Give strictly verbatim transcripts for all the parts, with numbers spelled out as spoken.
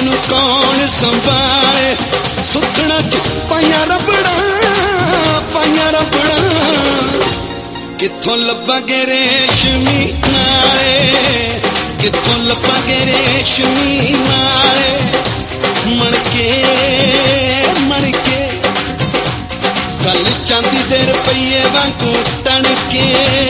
मैनू कौन संभाले सुखना च पाइया रबड़ा पाइया रबड़ा कित्थों लब्भांगे रेशमी नाले कित्थों लब्भांगे रेशमी नाले मणके मणके गल चांदी दे रुपये वांगू तणके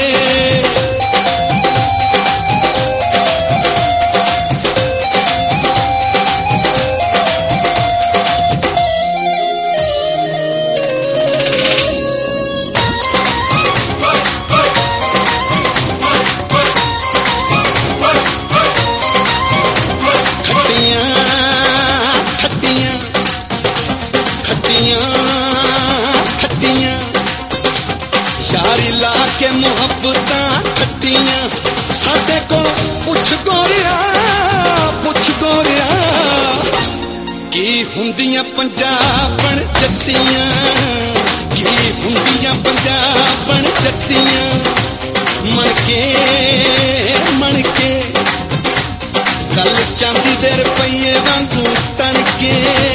यारी ला के मुहब्बत खट्टियां साडे को पुछ गोरिया पुछ गोरिया की हुंदियां पंजाबण जट्टियां की हुंदियां पंजाबण जट्टियां मणके मणके गल चांदी दे रुपये वांगू तणके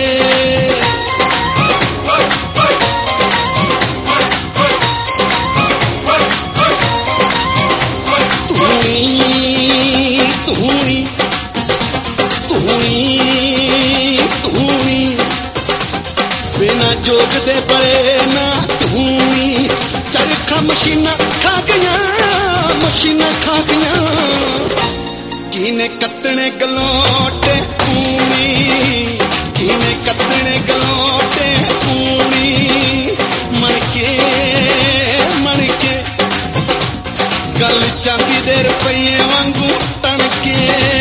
बिना जोग दे बड़े ना धूनी चरखा मशीना खा गया मशीना खा गया किने कतने गलोटे पूनी किने कतने गलोटे पूनी मणके मणके गल चांदी दे रुपये वांगू तणके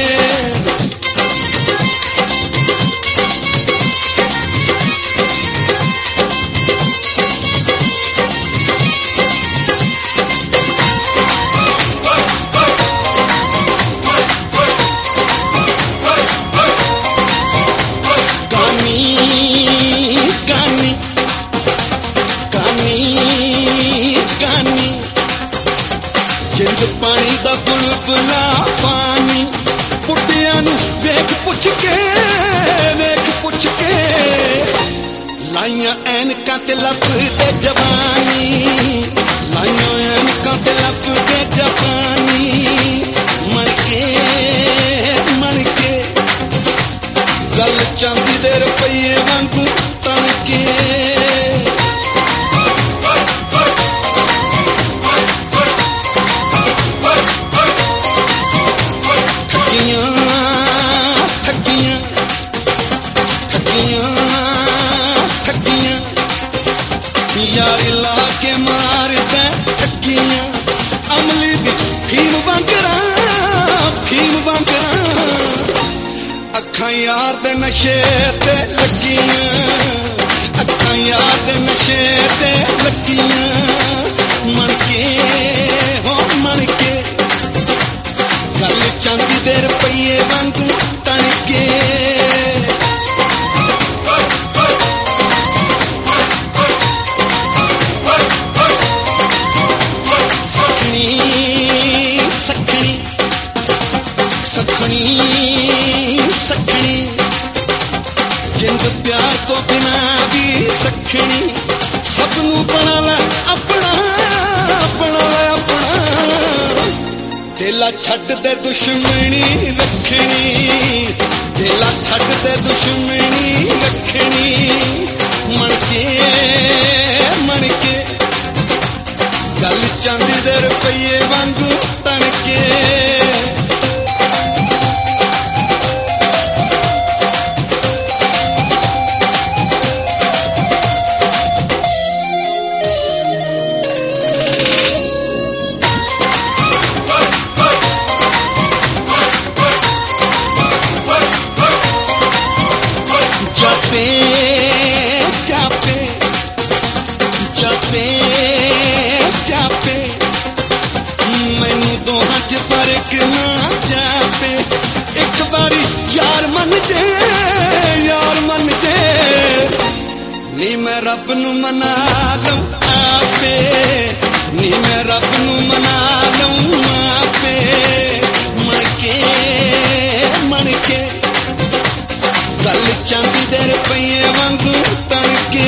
जिंद पानी दा बुलबुला पानी पुट्टियां नू वेख पुछ के वेख पुछ के लाइयां ऐनकां ते लब दे जवानी लाइयां ऐनकां ते लब दे जवानी मणके मणके गल चांदी दे रुपये वांगू तणके यारी ला के मार दे ठगियां अमली दी फीम वांगरा फीम वांगरा अखां यार दे नशे ते लगियां अखां यार दे नशे ते लगियां मणके हो मणके गल चांदी दे रुपये वांगू तणके जिंद प्यार तो बिना भी सखनी सबनू बना लै अपना बना लै अपना दिला छड्ड दे दुश्मनी रखनी दिला छड्ड दे दुश्मनी रखनी मणके मणके गल चांदी दे रुपये वांगू तणके रब नू मना लूं आपे नी मैं रब नू मना लूं आपे मणके मणके गल चांदी दे रुपये वांगू तणके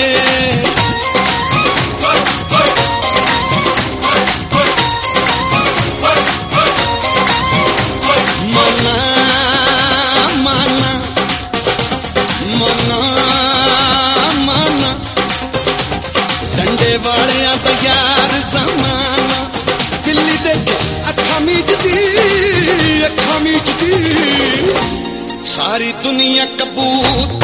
मना मना मना मना डंडे वालियां तो यार जमाना बिल्ली दे अखा मीचदी अखा मीचदी सारी दुनिया कबूतर